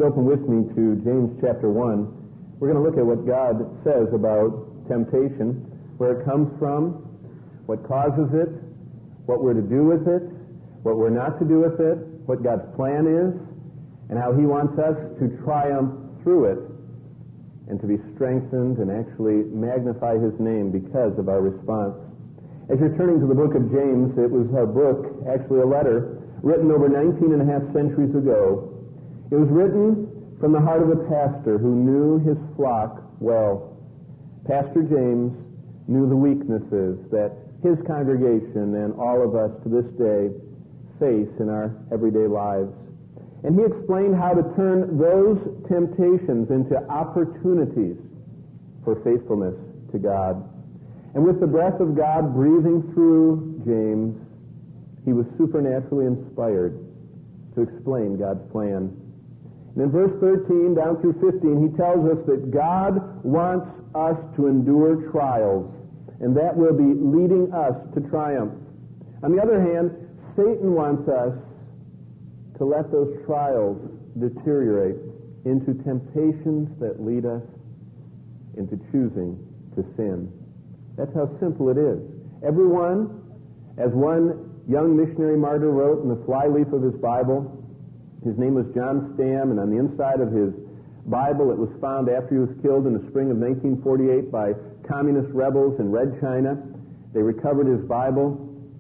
you'd open with me to James chapter 1, we're going to look at what God says about temptation, where it comes from, what causes it, what we're to do with it, what we're not to do with it, what God's plan is, and how He wants us to triumph through it and to be strengthened and actually magnify His name because of our response. As you're turning to the book of James, it was a book, actually a letter, written over 19 and a half centuries ago. It was written from the heart of a pastor who knew his flock well. Pastor James knew the weaknesses that his congregation and all of us to this day face in our everyday lives. And he explained how to turn those temptations into opportunities for faithfulness to God. And with the breath of God breathing through James, he was supernaturally inspired to explain God's plan. And in verse 13 down through 15, he tells us that God wants us to endure trials, and that will be leading us to triumph. On the other hand, Satan wants us to let those trials deteriorate into temptations that lead us into choosing to sin. That's how simple it is. Everyone, as one young missionary martyr wrote in the flyleaf of his Bible, his name was John Stam, and on the inside of his Bible, it was found after he was killed in the spring of 1948 by communist rebels in Red China. They recovered his Bible,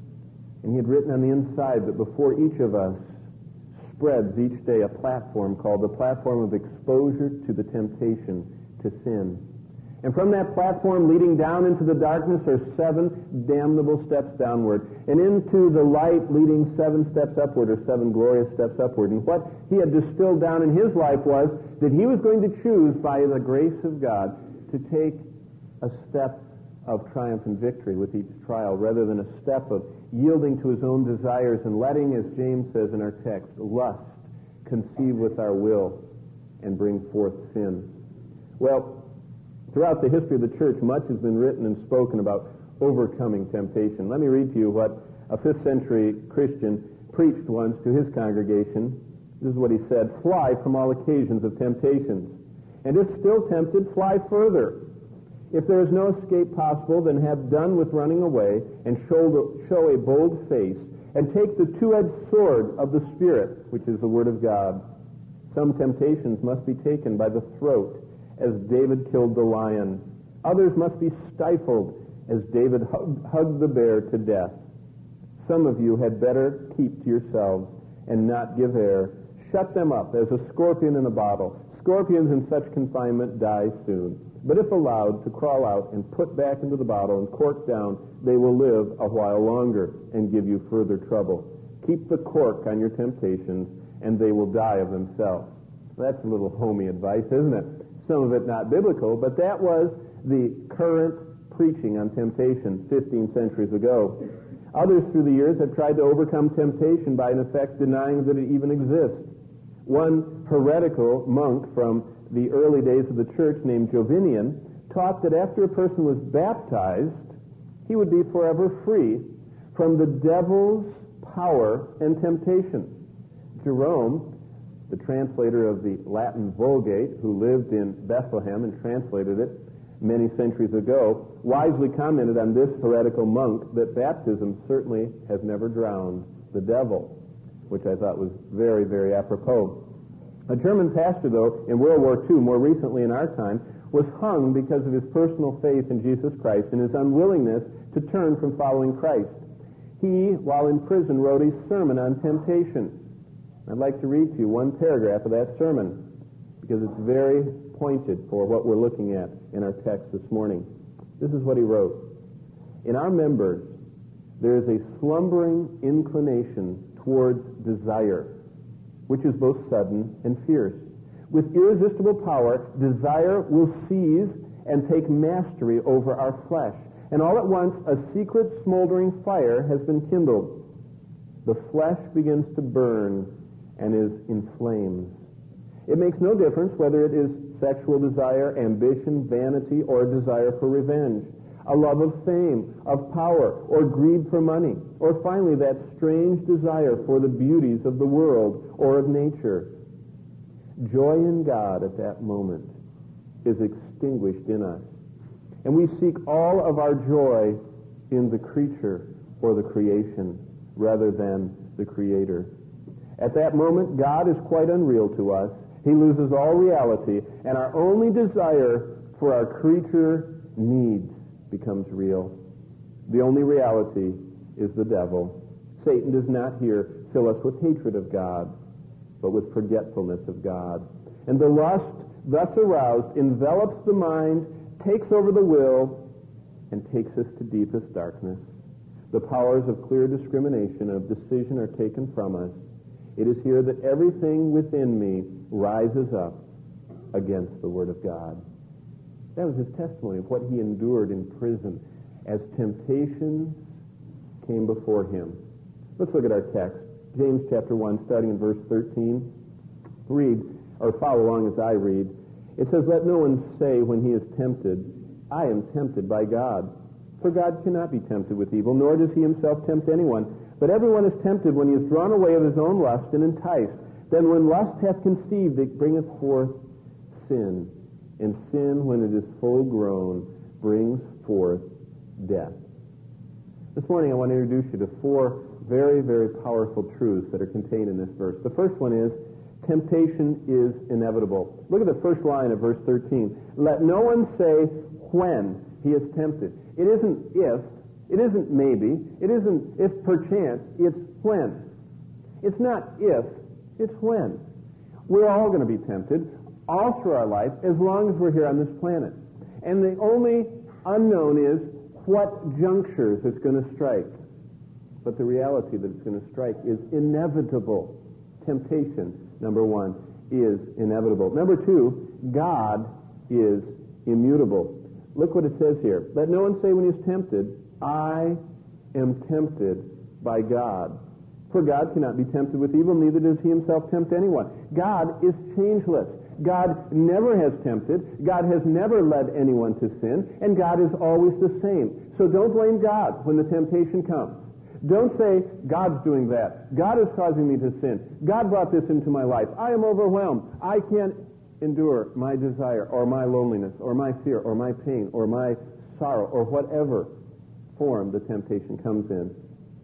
and he had written on the inside that before each of us spreads each day a platform called the platform of exposure to the temptation to sin. And from that platform leading down into the darkness are 7 damnable steps downward. And into the light leading 7 steps upward are 7 glorious steps upward. And what he had distilled down in his life was that he was going to choose by the grace of God to take a step of triumph and victory with each trial rather than a step of yielding to his own desires and letting, as James says in our text, lust conceive with our will and bring forth sin. Well, throughout the history of the church, much has been written and spoken about overcoming temptation. Let me read to you what a 5th century Christian preached once to his congregation. This is what he said: "Fly from all occasions of temptations, and if still tempted, fly further. If there is no escape possible, then have done with running away, and show a bold face, and take the two-edged sword of the Spirit, which is the Word of God. Some temptations must be taken by the throat, as David killed the lion. Others must be stifled, as David hugged the bear to death. Some of you had better keep to yourselves and not give air. Shut them up as a scorpion in a bottle. Scorpions in such confinement die soon. But if allowed to crawl out and put back into the bottle and cork down, they will live a while longer and give you further trouble. Keep the cork on your temptations, and they will die of themselves." That's a little homey advice, isn't it? Some of it not biblical, but that was the current preaching on temptation 15 centuries ago. Others through the years have tried to overcome temptation by, in effect, denying that it even exists. One heretical monk from the early days of the church named Jovinian taught that after a person was baptized, he would be forever free from the devil's power and temptation. Jerome, the translator of the Latin Vulgate, who lived in Bethlehem and translated it many centuries ago, wisely commented on this heretical monk that baptism certainly has never drowned the devil, which I thought was very, very apropos. A German pastor, though, in World War II, more recently in our time, was hung because of his personal faith in Jesus Christ and his unwillingness to turn from following Christ. He, while in prison, wrote a sermon on temptation. I'd like to read to you one paragraph of that sermon because it's very pointed for what we're looking at in our text this morning. This is what he wrote: "In our members, there is a slumbering inclination towards desire, which is both sudden and fierce. With irresistible power, desire will seize and take mastery over our flesh, and all at once a secret smoldering fire has been kindled. The flesh begins to burn and is in flames. It makes no difference whether it is sexual desire, ambition, vanity, or a desire for revenge, a love of fame, of power, or greed for money, or finally that strange desire for the beauties of the world or of nature. joy in God at that moment is extinguished in us. And we seek all of our joy in the creature or the creation rather than the Creator. At that moment, God is quite unreal to us. He loses all reality, and our only desire for our creature needs becomes real. The only reality is the devil. Satan does not here fill us with hatred of God, but with forgetfulness of God. And the lust thus aroused envelops the mind, takes over the will, and takes us to deepest darkness. The powers of clear discrimination and of decision are taken from us. It is here that everything within me rises up against the Word of God. That was his testimony of what he endured in prison as temptations came before him. Let's look at our text. James chapter 1, starting in verse 13. Read, or follow along as I read. It says, "Let no one say when he is tempted, I am tempted by God. For God cannot be tempted with evil, nor does he himself tempt anyone. But everyone is tempted when he is drawn away of his own lust and enticed. Then when lust hath conceived, it bringeth forth sin. And sin, when it is full grown, brings forth death." This morning I want to introduce you to four very, very powerful truths that are contained in this verse. The first one is, temptation is inevitable. Look at the first line of verse 13. Let no one say when he is tempted. It isn't if, it isn't maybe, it isn't if perchance, it's when. It's not if, it's when. We're all going to be tempted all through our life as long as we're here on this planet. And the only unknown is what junctures it's going to strike. But the reality that it's going to strike is inevitable. Temptation, number one, is inevitable. Number two, God is immutable. Look what it says here. Let no one say when he is tempted, I am tempted by God. For God cannot be tempted with evil, neither does he himself tempt anyone. God is changeless. God never has tempted. God has never led anyone to sin. And God is always the same. So don't blame God when the temptation comes. Don't say, God's doing that. God is causing me to sin. God brought this into my life. I am overwhelmed. I can't endure my desire or my loneliness or my fear or my pain or my sorrow or whatever form the temptation comes in.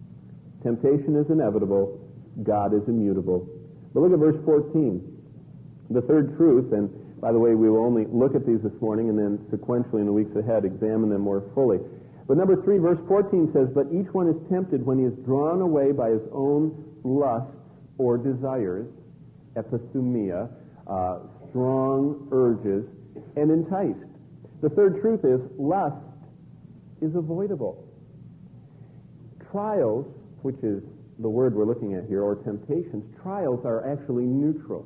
Temptation is inevitable. God is immutable. But look at verse 14. The third truth, and by the way, we will only look at these this morning and then sequentially in the weeks ahead examine them more fully. But number 3, verse 14 says, but each one is tempted when he is drawn away by his own lusts or desires, epithumia, strong urges, and enticed. The third truth is lust is avoidable. Trials, which is the word we're looking at here, or temptations, trials are actually neutral.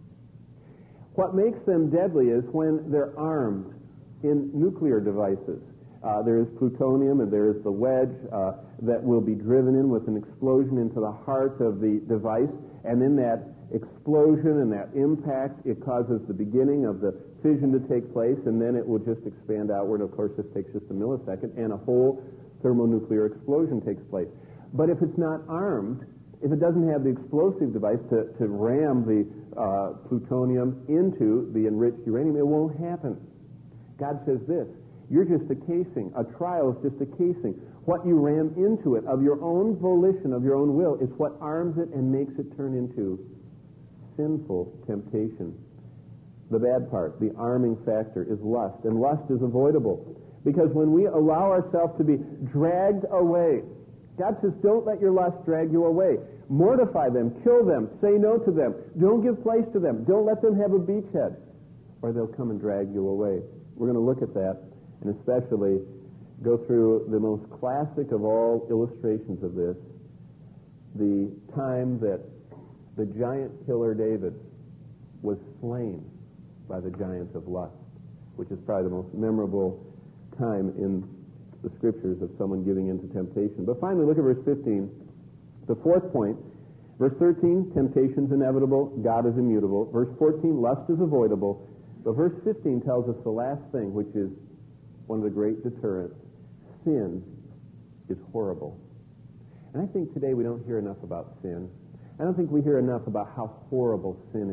What makes them deadly is when they're armed in nuclear devices. There is plutonium and there is the wedge that will be driven in with an explosion into the heart of the device, and in that explosion and that impact, it causes the beginning of the fission to take place, and then it will just expand outward. Of course, this takes just a millisecond, and a whole thermonuclear explosion takes place. But if it's not armed, if it doesn't have the explosive device to ram the plutonium into the enriched uranium, it won't happen. God says this, you're just a casing. A trial is just a casing. What you ram into it of your own volition, of your own will, is what arms it and makes it turn into sinful temptation. The bad part, the arming factor, is lust. And lust is avoidable. Because when we allow ourselves to be dragged away, God says, don't let your lust drag you away. Mortify them, kill them, say no to them. Don't give place to them. Don't let them have a beachhead, or they'll come and drag you away. We're going to look at that, and especially go through the most classic of all illustrations of this, the time that the giant killer David was slain by the giant of lust, which is probably the most memorable time in the scriptures of someone giving in to temptation. But finally, look at verse 15. The fourth point, verse 13, temptation's inevitable, God is immutable. Verse 14, lust is avoidable. But verse 15 tells us the last thing, which is one of the great deterrents. Sin is horrible. And I think today we don't hear enough about sin. I don't think we hear enough about how horrible sin is,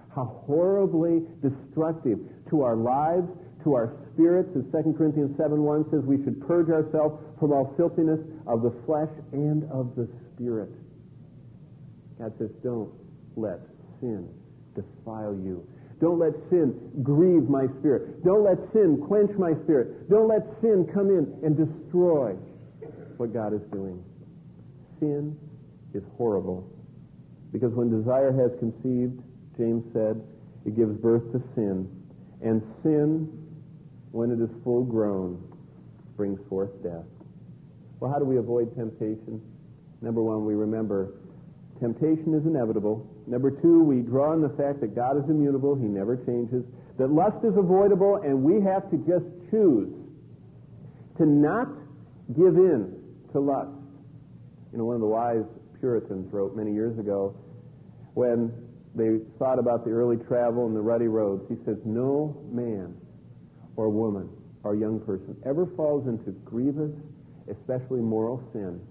how horribly destructive to our lives, to our spirits. As 2 Corinthians 7:1 says, we should purge ourselves from all filthiness of the flesh and of the spirit. God says, don't let sin defile you. Don't let sin grieve my spirit. Don't let sin quench my spirit. Don't let sin come in and destroy what God is doing. Sin is horrible, because when desire has conceived, James said, it gives birth to sin. And sin, when it is full grown, brings forth death. Well, how do we avoid temptation? Number one, we remember temptation is inevitable. Number two, we draw on the fact that God is immutable. He never changes. That lust is avoidable, and we have to just choose to not give in to lust. You know, one of the wise Puritans wrote many years ago, when they thought about the early travel and the ruddy roads, he says, no man or woman or young person ever falls into grievous, especially moral sin,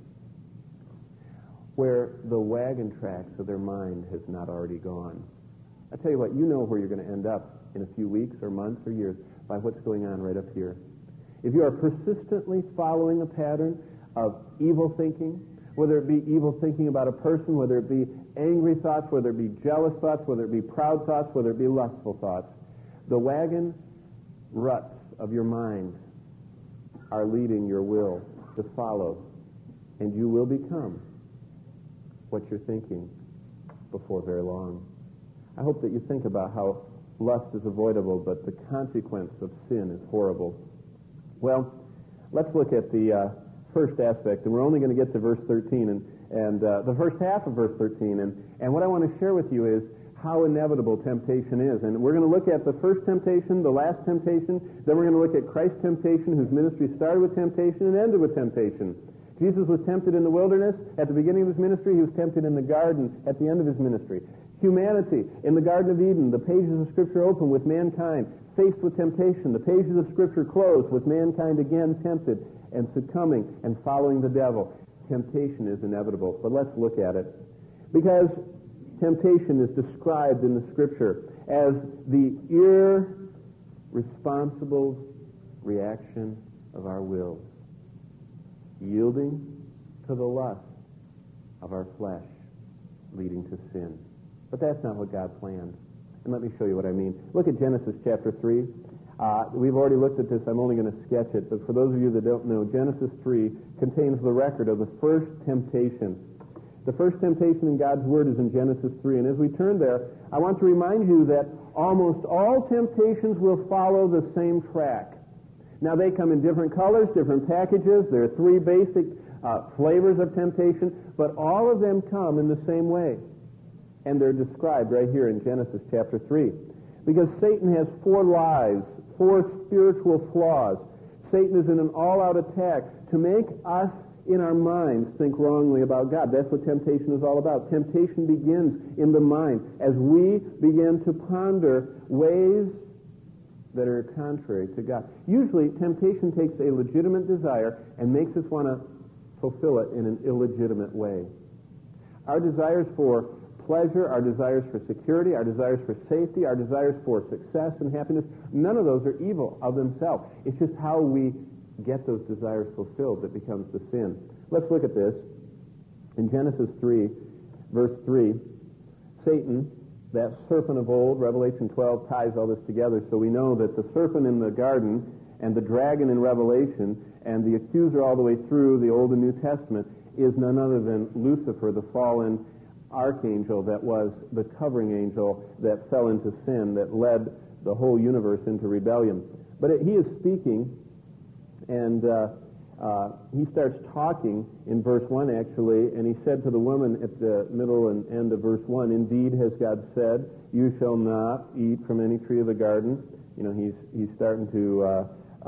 where the wagon tracks of their mind has not already gone. I tell you what, you know where you're going to end up in a few weeks or months or years by what's going on right up here. If you are persistently following a pattern of evil thinking, whether it be evil thinking about a person, whether it be angry thoughts, whether it be jealous thoughts, whether it be proud thoughts, whether it be lustful thoughts, the wagon ruts of your mind are leading your will to follow, and you will become what you're thinking before very long. I hope that you think about how lust is avoidable, but the consequence of sin is horrible. Well, let's look at the first aspect, and we're only going to get to verse 13 and the first half of verse 13, and what I want to share with you is how inevitable temptation is. And we're going to look at the first temptation, the last temptation, then we're going to look at Christ's temptation, whose ministry started with temptation and ended with temptation. Jesus was tempted in the wilderness at the beginning of his ministry. He was tempted in the garden at the end of his ministry. Humanity in the Garden of Eden, the pages of Scripture open with mankind faced with temptation. The pages of Scripture close with mankind again tempted and succumbing and following the devil. Temptation is inevitable, but let's look at it. Because temptation is described in the Scripture as the irresponsible reaction of our will, yielding to the lust of our flesh, leading to sin. But that's not what God planned. And let me show you what I mean. Look at Genesis chapter 3. We've already looked at this. I'm only going to sketch it. But for those of you that don't know, Genesis 3 contains the record of the first temptation. The first temptation in God's Word is in Genesis 3. And as we turn there, I want to remind you that almost all temptations will follow the same track. Now, they come in different colors, different packages. There are three basic flavors of temptation, but all of them come in the same way. And they're described right here in Genesis chapter 3. Because Satan has four lies, four spiritual flaws. Satan is in an all-out attack to make us in our minds think wrongly about God. That's what temptation is all about. Temptation begins in the mind as we begin to ponder ways that are contrary to God. Usually, temptation takes a legitimate desire and makes us want to fulfill it in an illegitimate way. Our desires for pleasure, our desires for security, our desires for safety, our desires for success and happiness, none of those are evil of themselves. It's just how we get those desires fulfilled that becomes the sin. Let's look at this. In Genesis 3, verse 3, Satan, that serpent of old, Revelation 12 ties all this together, so we know that the serpent in the garden and the dragon in Revelation and the accuser all the way through the Old and New Testament is none other than Lucifer, the fallen archangel that was the covering angel that fell into sin, that led the whole universe into rebellion. But he is speaking, and he starts talking in verse 1, actually, and he said to the woman at the middle and end of verse 1, "Indeed, has God said, you shall not eat from any tree of the garden." You know, he's starting to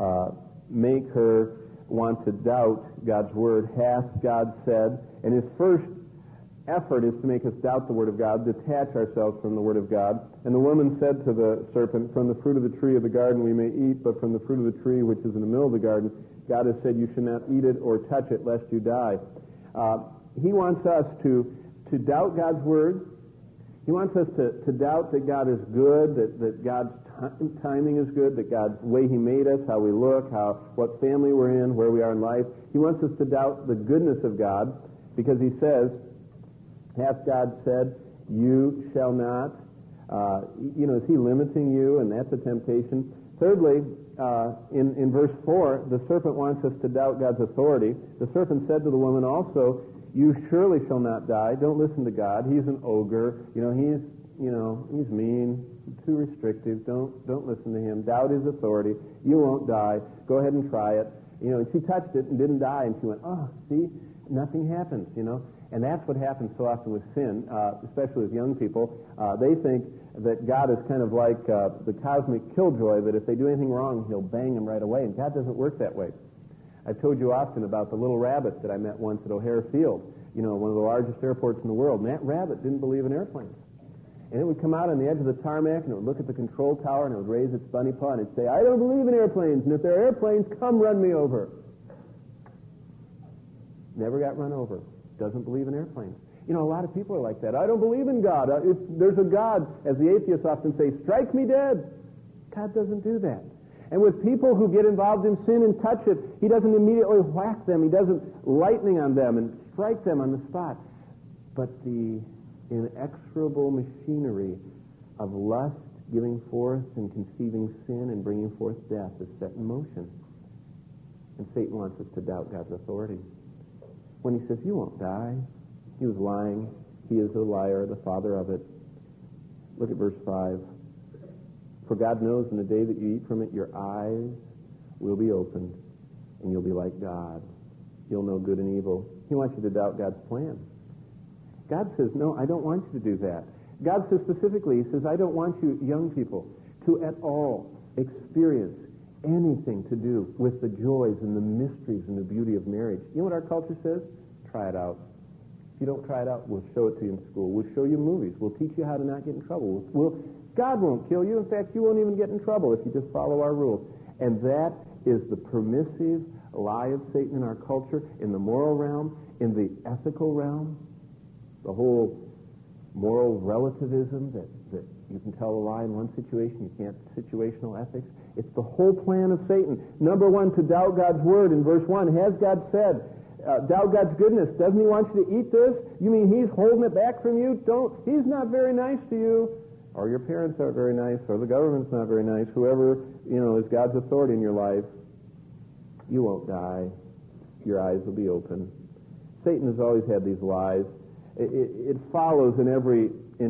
make her want to doubt God's word. Hath God said? And his first effort is to make us doubt the word of God, detach ourselves from the word of God. And the woman said to the serpent, "From the fruit of the tree of the garden we may eat, but from the fruit of the tree which is in the middle of the garden, God has said, you should not eat it or touch it, lest you die." He wants us to doubt God's word. He wants us to doubt that God is good, that God's timing is good, that God's way He made us, how we look, what family we're in, where we are in life. He wants us to doubt the goodness of God because He says, hath God said, you shall not? Is He limiting you? And that's a temptation. Thirdly, in verse 4, the serpent wants us to doubt God's authority. The serpent said to the woman also, you surely shall not die. Don't listen to God. He's an ogre. He's mean, too restrictive. Don't listen to him. Doubt his authority. You won't die. Go ahead and try it. And she touched it and didn't die, and she went, oh, see, nothing happens, And that's what happens so often with sin, especially with young people. They think that God is kind of like the cosmic killjoy, that if they do anything wrong, He'll bang them right away. And God doesn't work that way. I've told you often about the little rabbit that I met once at O'Hare Field, one of the largest airports in the world. And that rabbit didn't believe in airplanes. And it would come out on the edge of the tarmac, and it would look at the control tower, and it would raise its bunny paw, and it'd say, I don't believe in airplanes, and if there are airplanes, come run me over. Never got run over. Doesn't believe in airplanes. A lot of people are like that. I don't believe in God. If there's a God, as the atheists often say, strike me dead. God doesn't do that. And with people who get involved in sin and touch it, He doesn't immediately whack them. He doesn't lightning on them and strike them on the spot. But the inexorable machinery of lust giving forth and conceiving sin and bringing forth death is set in motion. And Satan wants us to doubt God's authority. When he says, you won't die, he was lying. He is a liar, the father of it. Look at verse 5. For God knows in the day that you eat from it, your eyes will be opened, and you'll be like God. You'll know good and evil. He wants you to doubt God's plan. God says, no, I don't want you to do that. God says specifically, He says, I don't want you young people to at all experience anything to do with the joys and the mysteries and the beauty of marriage. You know what our culture says? Try it out. If you don't try it out, we'll show it to you in school. We'll show you movies. We'll teach you how to not get in trouble. God won't kill you. In fact, you won't even get in trouble if you just follow our rules. And that is the permissive lie of Satan in our culture, in the moral realm, in the ethical realm, the whole moral relativism that you can tell a lie in one situation, you can't, situational ethics. It's the whole plan of Satan. Number one, to doubt God's word. In verse 1, has God said? Doubt God's goodness. Doesn't He want you to eat this? You mean He's holding it back from you? He's not very nice to you. Or your parents aren't very nice, or the government's not very nice. Whoever, is God's authority in your life, you won't die. Your eyes will be open. Satan has always had these lies. It follows in every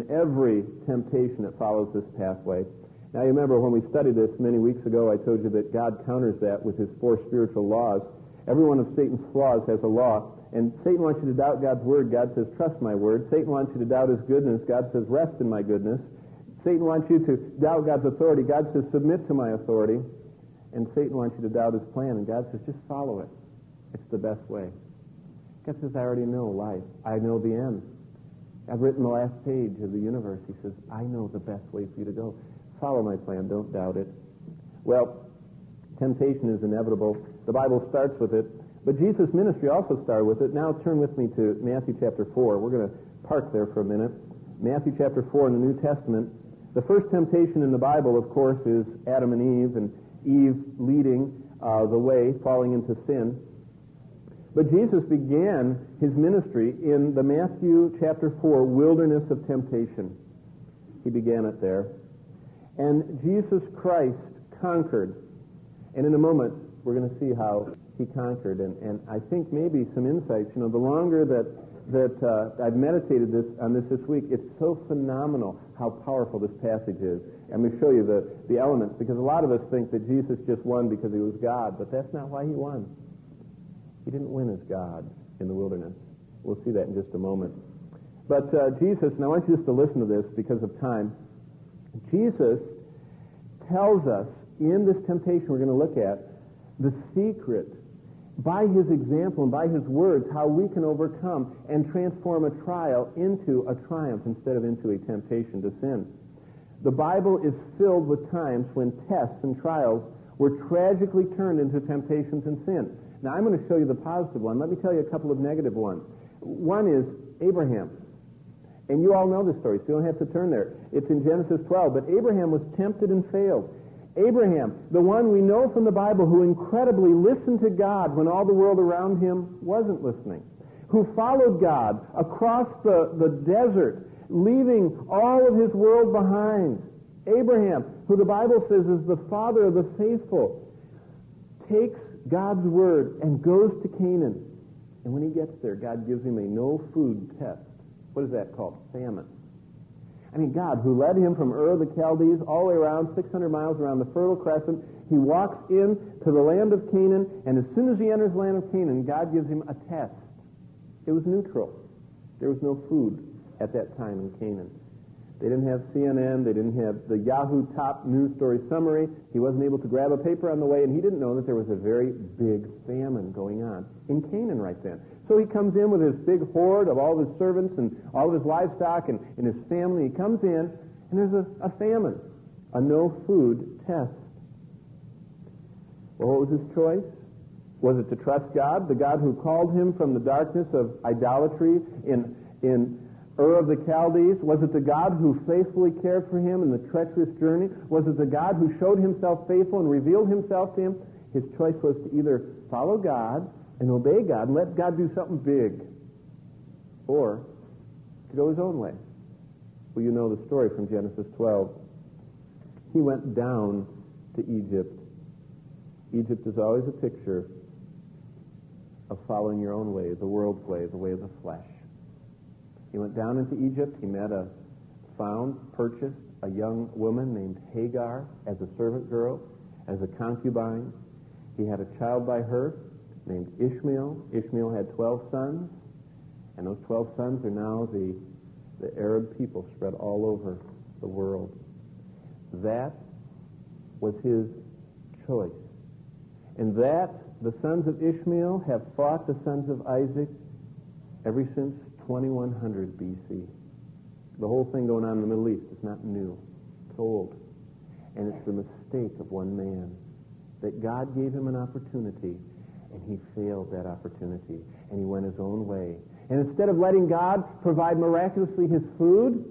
temptation. It follows this pathway. Now, you remember when we studied this many weeks ago, I told you that God counters that with His 4 spiritual laws. Every one of Satan's flaws has a law. And Satan wants you to doubt God's word. God says, trust my word. Satan wants you to doubt His goodness. God says, rest in my goodness. Satan wants you to doubt God's authority. God says, submit to my authority. And Satan wants you to doubt His plan. And God says, just follow it. It's the best way. God says, I already know life. I know the end. I've written the last page of the universe. He says, I know the best way for you to go. Follow my plan. Don't doubt it. Well, temptation is inevitable. The Bible starts with it. But Jesus' ministry also started with it. Now turn with me to Matthew chapter 4. We're going to park there for a minute. Matthew chapter 4 in the New Testament. The first temptation in the Bible, of course, is Adam and Eve leading the way, falling into sin. But Jesus began His ministry in the Matthew chapter 4 wilderness of temptation. He began it there. And Jesus Christ conquered. And in a moment, we're going to see how He conquered. And I think maybe some insights. The longer that I've meditated on this week, it's so phenomenal how powerful this passage is. I'm going to show you the elements, because a lot of us think that Jesus just won because He was God, but that's not why He won. He didn't win as God in the wilderness. We'll see that in just a moment. But Jesus, and I want you just to listen to this because of time, Jesus tells us in this temptation we're going to look at the secret, by His example and by His words, how we can overcome and transform a trial into a triumph instead of into a temptation to sin. The Bible is filled with times when tests and trials were tragically turned into temptations and sin. Now, I'm going to show you the positive one. Let me tell you a couple of negative ones. One is Abraham. And you all know the story, so you don't have to turn there. It's in Genesis 12. But Abraham was tempted and failed. Abraham, the one we know from the Bible who incredibly listened to God when all the world around him wasn't listening, who followed God across the desert, leaving all of his world behind. Abraham, who the Bible says is the father of the faithful, takes God's word and goes to Canaan. And when he gets there, God gives him a no-food test. What is that called? Famine. I mean, God, who led him from Ur of the Chaldees all the way around, 600 miles around the Fertile Crescent, he walks in to the land of Canaan, and as soon as he enters the land of Canaan, God gives him a test. It was neutral. There was no food at that time in Canaan. They didn't have CNN. They didn't have the Yahoo top news story summary. He wasn't able to grab a paper on the way, and he didn't know that there was a very big famine going on in Canaan right then. So he comes in with his big horde of all of his servants and all of his livestock and his family. He comes in, and there's a famine, a no-food test. Well, what was his choice? Was it to trust God, the God who called him from the darkness of idolatry in Ur of the Chaldees? Was it the God who faithfully cared for him in the treacherous journey? Was it the God who showed himself faithful and revealed himself to him? His choice was to either follow God and obey God and let God do something big, or to go his own way. Well, you know the story from Genesis 12. He went down to Egypt. Egypt is always a picture of following your own way, the world's way, the way of the flesh. He went down into Egypt. He purchased a young woman named Hagar as a servant girl, as a concubine. He had a child by her named Ishmael. Ishmael had 12 sons, and those 12 sons are now the Arab people spread all over the world. That was his choice. And that the sons of Ishmael have fought the sons of Isaac ever since 2100 BC. The whole thing going on in the Middle East is not new. It's old. And it's the mistake of one man, that God gave him an opportunity, and he failed that opportunity, and he went his own way. And instead of letting God provide miraculously his food,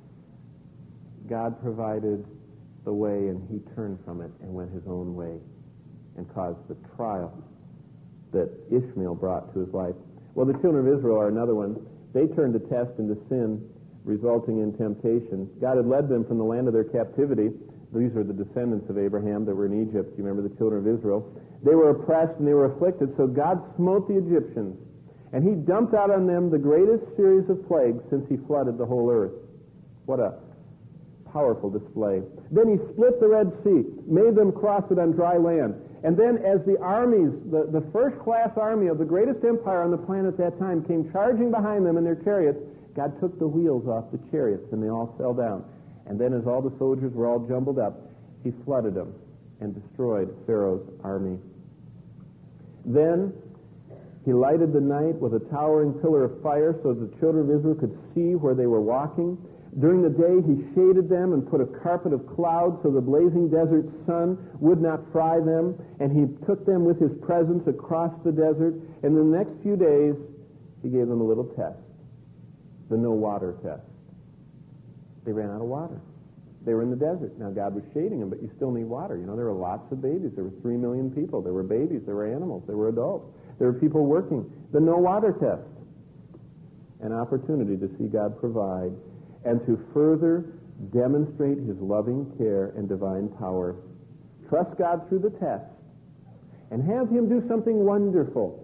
God provided the way, and he turned from it and went his own way and caused the trial that Ishmael brought to his life. Well, the children of Israel are another one. They turned the test into sin, resulting in temptation. God had led them from the land of their captivity. These are the descendants of Abraham that were in Egypt. You remember the children of Israel? They were oppressed and they were afflicted, so God smote the Egyptians. And he dumped out on them the greatest series of plagues since he flooded the whole earth. What a powerful display. Then he split the Red Sea, made them cross it on dry land. And then as the armies, the first-class army of the greatest empire on the planet at that time came charging behind them in their chariots, God took the wheels off the chariots and they all fell down. And then as all the soldiers were all jumbled up, he flooded them and destroyed Pharaoh's army. Then he lighted the night with a towering pillar of fire so that the children of Israel could see where they were walking. During the day he shaded them and put a carpet of clouds so the blazing desert sun would not fry them. And he took them with his presence across the desert. And in the next few days he gave them a little test, the no water test. They ran out of water. They were in the desert. Now, God was shading them, but you still need water. You know, there were lots of babies. There were 3 million people. There were babies. There were animals. There were adults. There were people working. The no water test. An opportunity to see God provide and to further demonstrate his loving care and divine power. Trust God through the test and have him do something wonderful,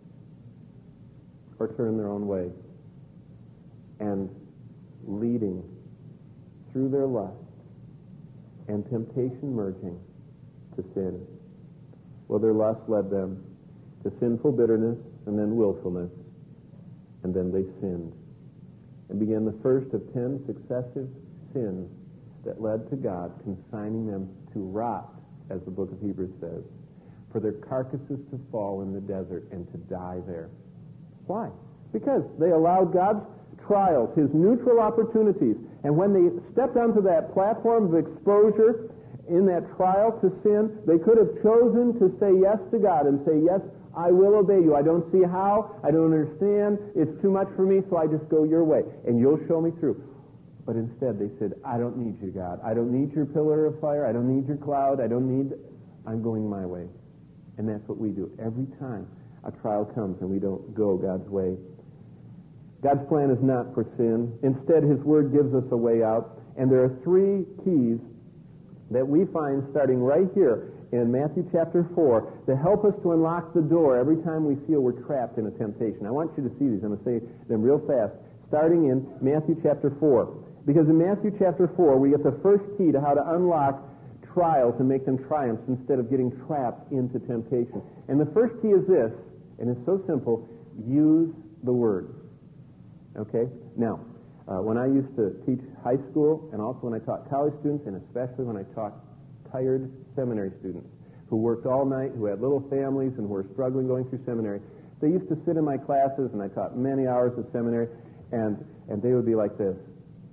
or turn their own way and leading through their lust and temptation merging to sin. Well, their lust led them to sinful bitterness and then willfulness, and then they sinned and began the first of 10 successive sins that led to God consigning them to rot, as the book of Hebrews says, for their carcasses to fall in the desert and to die there. Why? Because they allowed God's trials, his neutral opportunities, and when they stepped onto that platform of exposure in that trial to sin, they could have chosen to say yes to God and say, yes, I will obey you. I don't see how. I don't understand. It's too much for me, so I just go your way, and you'll show me through. But instead they said, I don't need you, God. I don't need your pillar of fire. I don't need your cloud. I'm going my way. And that's what we do every time a trial comes and we don't go God's way. God's plan is not for sin. Instead, his word gives us a way out. And there are three keys that we find starting right here in Matthew chapter 4 to help us to unlock the door every time we feel we're trapped in a temptation. I want you to see these. I'm going to say them real fast, starting in Matthew chapter 4. Because in Matthew chapter 4, we get the first key to how to unlock trials and make them triumphs instead of getting trapped into temptation. And the first key is this, and it's so simple: use the word. Okay? Now, when I used to teach high school, and also when I taught college students, and especially when I taught tired seminary students who worked all night, who had little families, and who were struggling going through seminary, they used to sit in my classes, and I taught many hours of seminary, and they would be like this.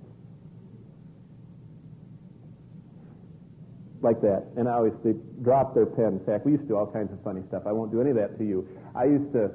Like that. And they drop their pen. In fact, we used to do all kinds of funny stuff. I won't do any of that to you. I used to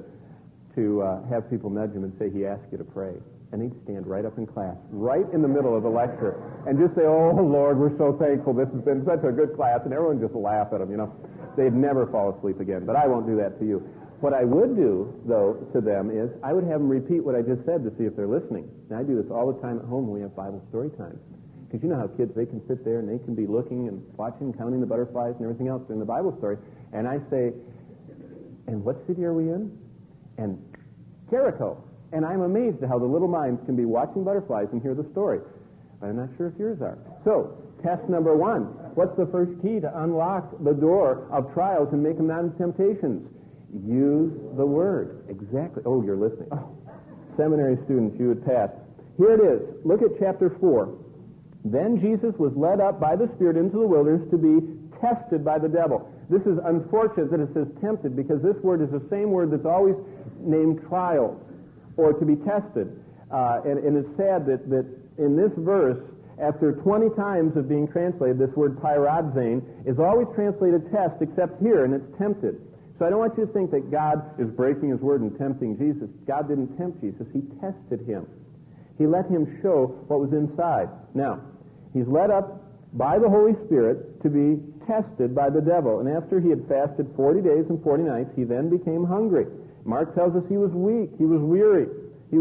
have people nudge him and say, he asked you to pray. And he'd stand right up in class, right in the middle of the lecture, and just say, oh, Lord, we're so thankful. This has been such a good class. And everyone just laugh at him, They'd never fall asleep again. But I won't do that to you. What I would do, though, to them is I would have them repeat what I just said to see if they're listening. And I do this all the time at home when we have Bible story time. Because you know how kids, they can sit there and they can be looking and watching, counting the butterflies and everything else in the Bible story. And I say, and what city are we in? And Jericho. And I'm amazed at how the little minds can be watching butterflies and hear the story. But I'm not sure if yours are. So, test number one. What's the first key to unlock the door of trials and make them not into temptations? Use the word. Exactly. Oh, you're listening. Oh, seminary students, you would pass. Here it is. Look at chapter 4. Then Jesus was led up by the Spirit into the wilderness to be tested by the devil. This is unfortunate that it says tempted, because this word is the same word that's always named trials, or to be tested. And it's sad that in this verse, after 20 times of being translated, this word pyrodzane is always translated test, except here, and it's tempted. So I don't want you to think that God is breaking his word and tempting Jesus. God didn't tempt Jesus. He tested him. He let him show what was inside. Now, he's led up by the Holy Spirit to be tested by the devil. And after he had fasted 40 days and 40 nights, he then became hungry. Mark tells us he was weak. He was weary. It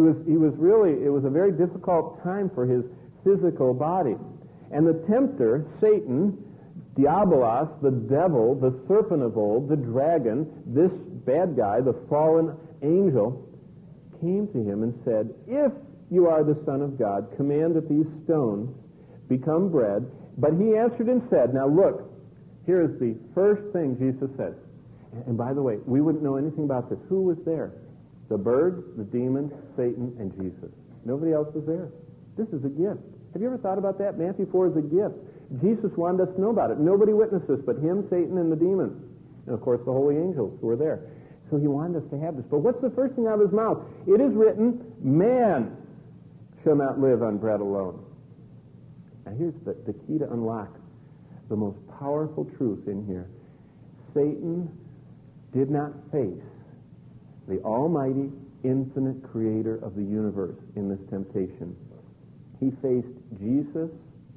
was a very difficult time for his physical body. And the tempter, Satan, Diabolos, the devil, the serpent of old, the dragon, this bad guy, the fallen angel, came to him and said, if you are the Son of God, command that these stones become bread. But he answered and said, now look, here is the first thing Jesus says. And by the way, we wouldn't know anything about this. Who was there? The bird, the demons, Satan, and Jesus. Nobody else was there. This is a gift. Have you ever thought about that? Matthew 4 is a gift. Jesus wanted us to know about it. Nobody witnessed this but him, Satan, and the demons. And of course the holy angels who were there. So he wanted us to have this. But what's the first thing out of his mouth? It is written, man shall not live on bread alone. Now here's the key to unlock the most powerful truth in here. Satan did not face the almighty, infinite creator of the universe in this temptation. He faced Jesus,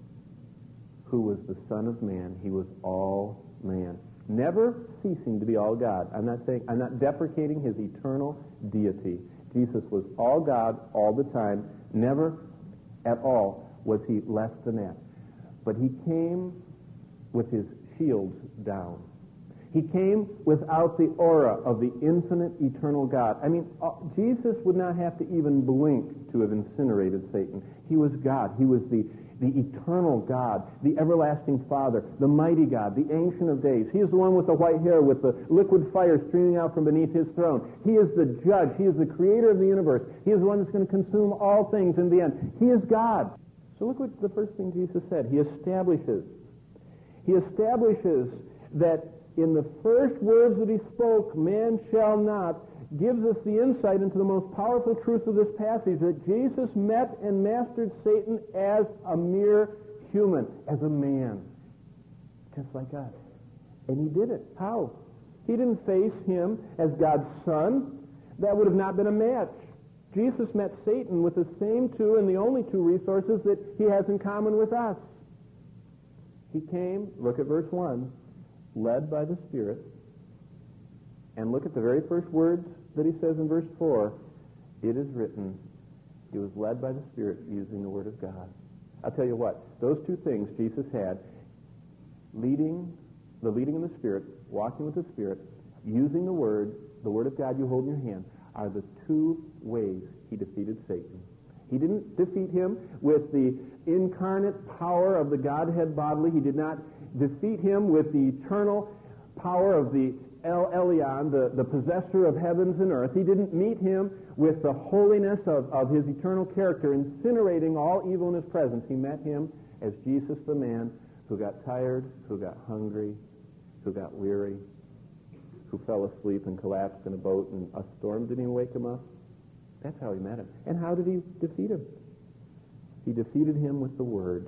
who was the Son of Man. He was all man, never ceasing to be all God. I'm not deprecating his eternal deity. Jesus was all God all the time. Never at all was he less than that. But he came with his shields down. He came without the aura of the infinite, eternal God. I mean, Jesus would not have to even blink to have incinerated Satan. He was God. He was the eternal God, the everlasting Father, the mighty God, the Ancient of Days. He is the one with the white hair, with the liquid fire streaming out from beneath his throne. He is the judge. He is the creator of the universe. He is the one that's going to consume all things in the end. He is God. So look what the first thing Jesus said. He establishes that in the first words that he spoke, man shall not, gives us the insight into the most powerful truth of this passage, that Jesus met and mastered Satan as a mere human, as a man, just like us. And he did it. How? He didn't face him as God's son. That would have not been a match. Jesus met Satan with the same two and the only two resources that he has in common with us. He came, look at verse 1, led by the Spirit. And look at the very first words that he says in verse 4. It is written, he was led by the Spirit using the Word of God. I'll tell you what, those two things Jesus had, the leading in the Spirit, walking with the Spirit, using the Word of God you hold in your hand, are the two ways he defeated Satan. He didn't defeat him with the incarnate power of the Godhead bodily. He did not defeat him with the eternal power of the El Elyon, the possessor of heavens and earth. He didn't meet him with the holiness of his eternal character, incinerating all evil in his presence. He met him as Jesus the man who got tired, who got hungry, who got weary, who fell asleep and collapsed in a boat, and a storm didn't even wake him up. That's how he met him. And how did he defeat him? He defeated him with the Word.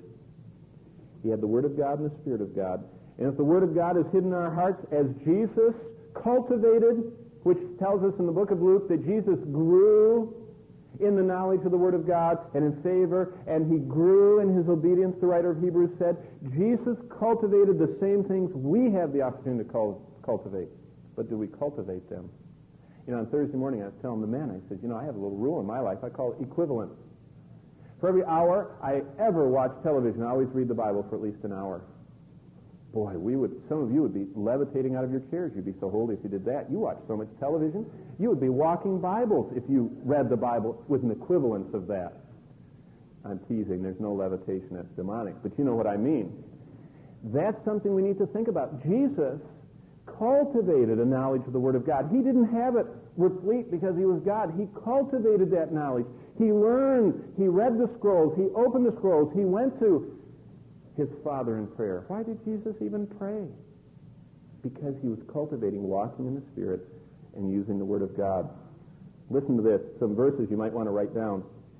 He had the Word of God and the Spirit of God. And if the Word of God is hidden in our hearts, as Jesus cultivated, which tells us in the book of Luke that Jesus grew in the knowledge of the Word of God and in favor, and he grew in his obedience, the writer of Hebrews said, Jesus cultivated the same things we have the opportunity to cultivate. But do we cultivate them? You know, on Thursday morning I was telling the men, I said, I have a little rule in my life I call it equivalent. For every hour I ever watch television, I always read the Bible for at least an hour. Boy, some of you would be levitating out of your chairs. You'd be so holy if you did that. You watch so much television. You would be walking Bibles if you read the Bible with an equivalence of that. I'm teasing. There's no levitation. That's demonic. But you know what I mean. That's something we need to think about. Jesus cultivated a knowledge of the Word of God. He didn't have it replete because he was God. He cultivated that knowledge. He learned. He read the scrolls. He opened the scrolls. He went to his Father in prayer. Why did Jesus even pray? Because he was cultivating walking in the Spirit and using the Word of God. Listen to this, some verses you might want to write down.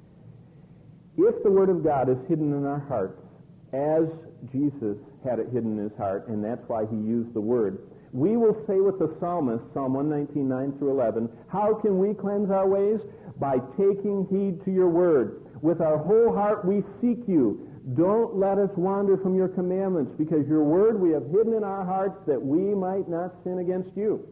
If the Word of God is hidden in our hearts, as Jesus had it hidden in his heart, and that's why he used the Word, we will say with the psalmist, Psalm 119, 9 through 11, how can we cleanse our ways? By taking heed to your Word. With our whole heart we seek you. Don't let us wander from your commandments, because your Word we have hidden in our hearts that we might not sin against you.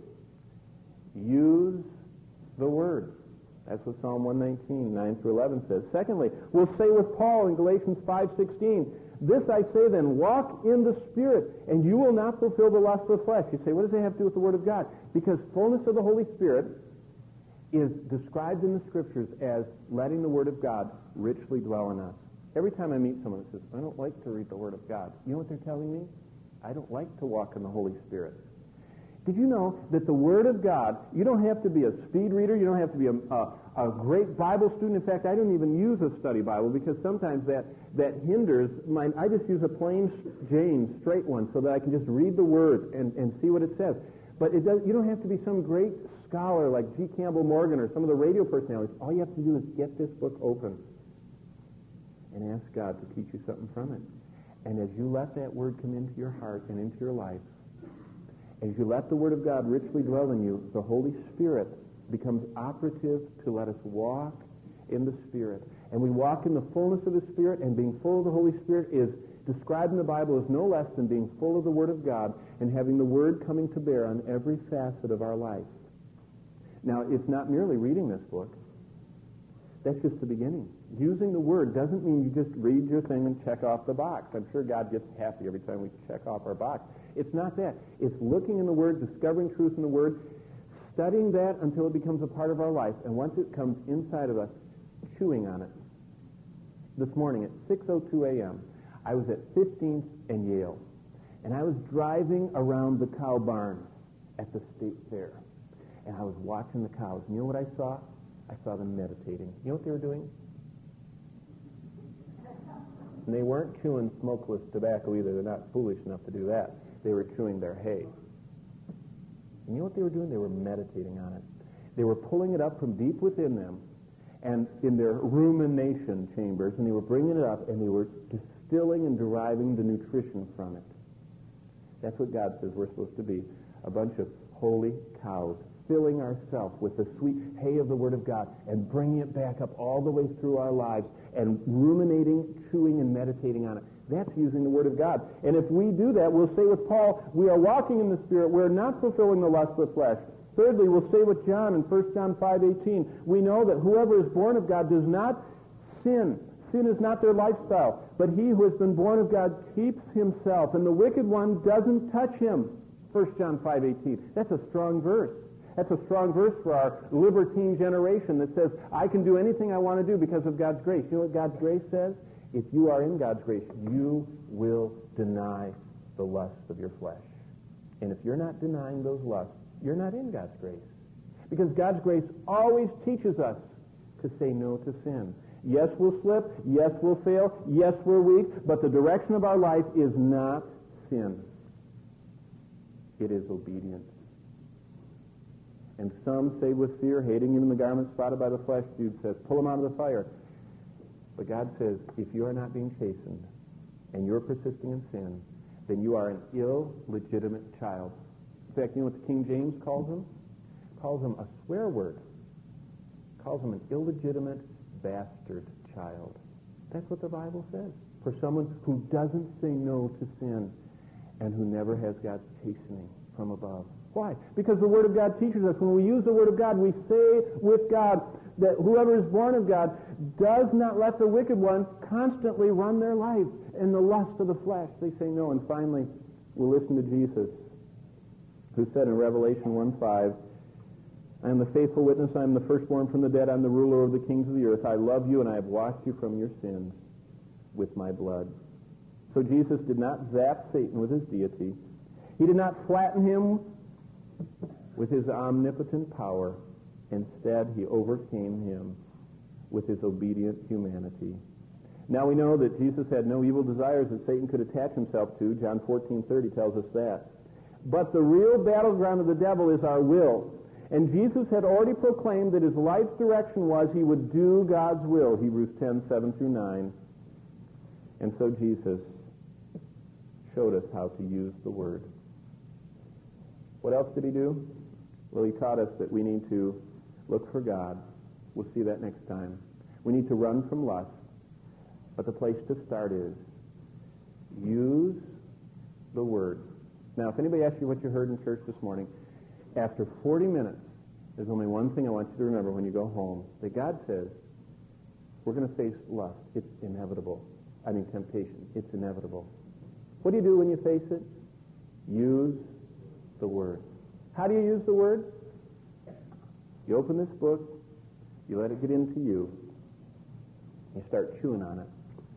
Use the Word. That's what Psalm 119, 9 through 11 says. Secondly, we'll say with Paul in Galatians 5:16, this I say then, walk in the Spirit, and you will not fulfill the lust of the flesh. You say, what does that have to do with the Word of God? Because fullness of the Holy Spirit is described in the Scriptures as letting the Word of God richly dwell in us. Every time I meet someone that says, I don't like to read the Word of God, you know what they're telling me? I don't like to walk in the Holy Spirit. Did you know that the Word of God, you don't have to be a speed reader, you don't have to be a great Bible student. In fact, I don't even use a study Bible because sometimes that hinders mine. I just use a plain Jane, straight one, so that I can just read the Word and see what it says. But you don't have to be some great scholar like G. Campbell Morgan or some of the radio personalities. All you have to do is get this book open and ask God to teach you something from it. And as you let that Word come into your heart and into your life, as you let the Word of God richly dwell in you, the Holy Spirit becomes operative to let us walk in the Spirit. And we walk in the fullness of the Spirit, and being full of the Holy Spirit is described in the Bible as no less than being full of the Word of God and having the Word coming to bear on every facet of our life. Now, it's not merely reading this book. That's just the beginning. Using the Word doesn't mean you just read your thing and check off the box. I'm sure God gets happy every time we check off our box. It's not that. It's looking in the Word, discovering truth in the Word, studying that until it becomes a part of our life. And once it comes inside of us, chewing on it. This morning at 6:02 a.m., I was at 15th and Yale. And I was driving around the cow barn at the state fair. And I was watching the cows. And you know what I saw? I saw them meditating. You know what they were doing? And they weren't chewing smokeless tobacco either. They're not foolish enough to do that. They were chewing their hay. And you know what they were doing? They were meditating on it. They were pulling it up from deep within them and in their rumination chambers, and they were bringing it up, and they were distilling and deriving the nutrition from it. That's what God says we're supposed to be. a bunch of holy cows, filling ourselves with the sweet hay of the Word of God and bringing it back up all the way through our lives and ruminating, chewing, and meditating on it. That's using the Word of God. And if we do that, we'll say with Paul, we are walking in the Spirit. We're not fulfilling the lust of the flesh. Thirdly, we'll say with John in 1 John 5:18, we know that whoever is born of God does not sin. Sin is not their lifestyle. But he who has been born of God keeps himself, and the wicked one doesn't touch him. 1 John 5:18. That's a strong verse. That's a strong verse for our libertine generation that says, I can do anything I want to do because of God's grace. You know what God's grace says? If you are in God's grace, you will deny the lusts of your flesh. And if you're not denying those lusts, you're not in God's grace. Because God's grace always teaches us to say no to sin. Yes, we'll slip. Yes, we'll fail. Yes, we're weak. But the direction of our life is not sin. It is obedience. And some say with fear, hating even the garment spotted by the flesh, Jude says, pull them out of the fire. But God says, if you are not being chastened and you're persisting in sin, then you are an illegitimate child. In fact, you know what the King James calls him? Calls him a swear word. Calls him an illegitimate bastard child. That's what the Bible says. For someone who doesn't say no to sin and who never has God's chastening from above. Why? Because the Word of God teaches us when we use the Word of God, we say with God that whoever is born of God does not let the wicked one constantly run their life in the lust of the flesh. They say no. And finally, we'll listen to Jesus, who said in Revelation 1:5, I am the faithful witness, I am the firstborn from the dead, I am the ruler of the kings of the earth. I love you and I have washed you from your sins with my blood. So Jesus did not zap Satan with his deity. He did not flatten him with his omnipotent power. Instead, he overcame him with his obedient humanity. Now we know that Jesus had no evil desires that Satan could attach himself to. John 14:30 tells us that. But the real battleground of the devil is our will. And Jesus had already proclaimed that his life's direction was he would do God's will, Hebrews 10:7-9. And so Jesus showed us how to use the Word. What else did he do? Well, he taught us that we need to look for God. We'll see that next time. We need to run from lust. But the place to start is use the Word. Now, if anybody asks you what you heard in church this morning, after 40 minutes, there's only one thing I want you to remember when you go home, that God says, we're going to face lust. It's inevitable. Temptation. It's inevitable. What do you do when you face it? Use the Word. How do you use the Word? You open this book, you let it get into you, you start chewing on it.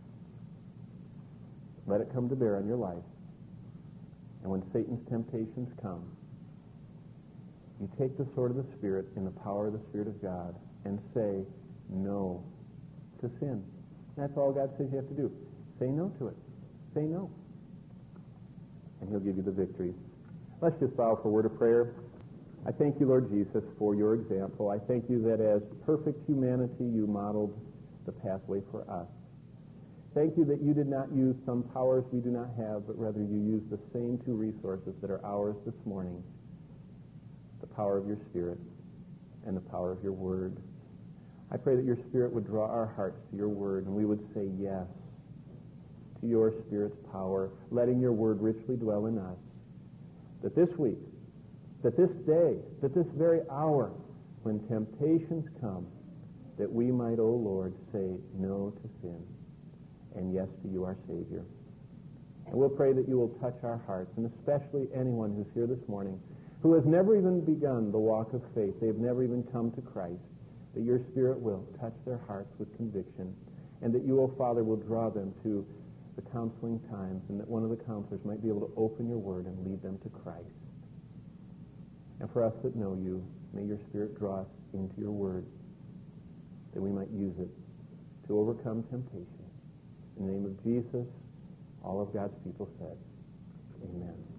Let it come to bear on your life. And when Satan's temptations come, you take the sword of the Spirit in the power of the Spirit of God and say no to sin. That's all God says you have to do. Say no to it. Say no. And he'll give you the victory. Let's just bow for a word of prayer. I thank you, Lord Jesus, for your example. I thank you that as perfect humanity, you modeled the pathway for us. Thank you that you did not use some powers we do not have, but rather you used the same two resources that are ours this morning, the power of your Spirit and the power of your Word. I pray that your Spirit would draw our hearts to your Word, and we would say yes to your Spirit's power, letting your Word richly dwell in us. That this week, that this day, that this very hour, when temptations come, that we might, O Lord, say no to sin and yes to you, our Savior. And we'll pray that you will touch our hearts, and especially anyone who's here this morning who has never even begun the walk of faith. They've never even come to Christ. That your Spirit will touch their hearts with conviction, and that you, O Father, will draw them to the counseling times, and that one of the counselors might be able to open your Word and lead them to Christ. And for us that know you, may your Spirit draw us into your Word, that we might use it to overcome temptation. In the name of Jesus, all of God's people said, amen.